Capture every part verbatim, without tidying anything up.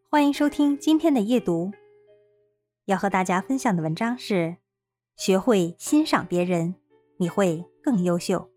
欢迎收听今天的夜读。要和大家分享的文章是：学会欣赏别人，你会更优秀。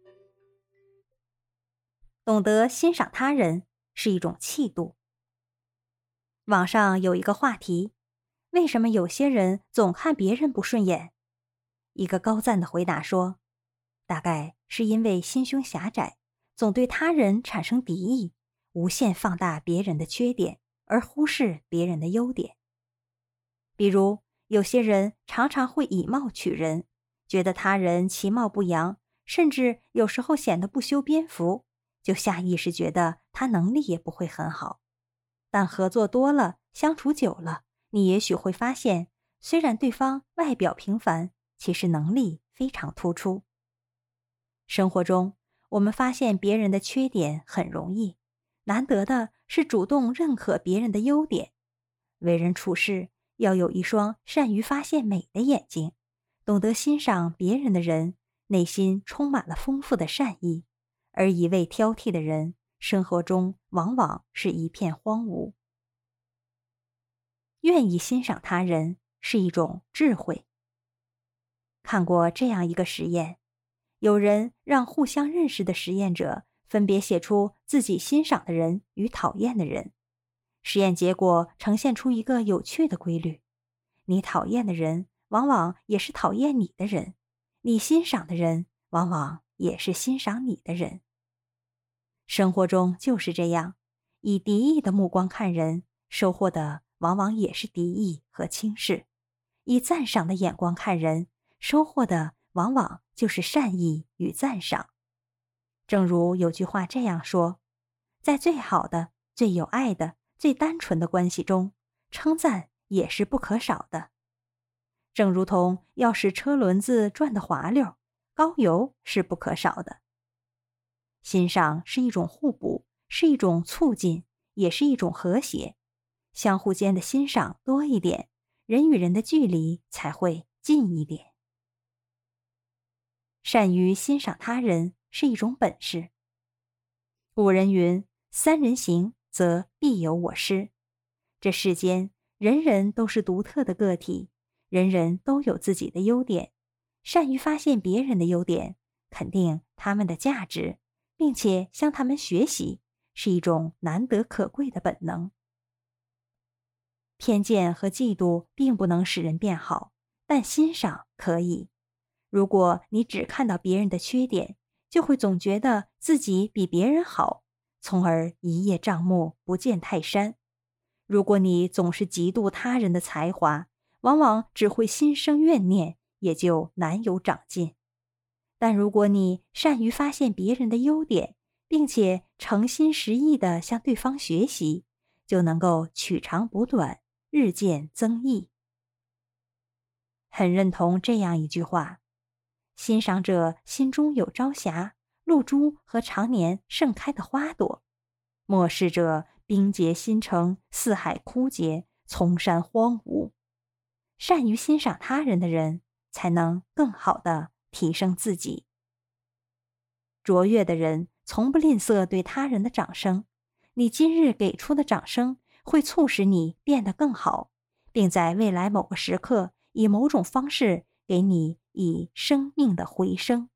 懂得欣赏他人是一种气度。网上有一个话题：为什么有些人总看别人不顺眼？一个高赞的回答说，大概是因为心胸狭窄，总对他人产生敌意，无限放大别人的缺点，而忽视别人的优点。比如，有些人常常会以貌取人，觉得他人其貌不扬，甚至有时候显得不修边幅，就下意识觉得他能力也不会很好。但合作多了，相处久了，你也许会发现，虽然对方外表平凡，其实能力非常突出。生活中，我们发现别人的缺点很容易，难得的是主动认可别人的优点。为人处事要有一双善于发现美的眼睛，懂得欣赏别人的人，内心充满了丰富的善意，而一味挑剔的人，生活中往往是一片荒芜。愿意欣赏他人是一种智慧。看过这样一个实验，有人让互相认识的实验者分别写出自己欣赏的人与讨厌的人。实验结果呈现出一个有趣的规律：你讨厌的人往往也是讨厌你的人，你欣赏的人往往也是欣赏你的人。生活中就是这样，以敌意的目光看人，收获的往往也是敌意和轻视；以赞赏的眼光看人，收获的往往就是善意与赞赏。正如有句话这样说，在最好的、最有爱的、最单纯的关系中，称赞也是不可少的。正如同要使车轮子转得滑溜，高油是不可少的。欣赏是一种互补，是一种促进，也是一种和谐。相互间的欣赏多一点，人与人的距离才会近一点。善于欣赏他人是一种本事。古人云：三人行，则必有我师。这世间人人都是独特的个体，人人都有自己的优点，善于发现别人的优点，肯定他们的价值，并且向他们学习，是一种难得可贵的本能。偏见和嫉妒并不能使人变好，但欣赏可以。如果你只看到别人的缺点，就会总觉得自己比别人好，从而一叶障目，不见泰山。如果你总是嫉妒他人的才华，往往只会心生怨念，也就难有长进。但如果你善于发现别人的优点，并且诚心实意地向对方学习，就能够取长补短，日渐增益。很认同这样一句话：欣赏者心中有朝霞，露珠和常年盛开的花朵；漠视者冰结心城，四海枯竭，丛山荒芜。善于欣赏他人的人，才能更好地提升自己。卓越的人从不吝啬对他人的掌声，你今日给出的掌声会促使你变得更好，并在未来某个时刻以某种方式给你以生命的回声。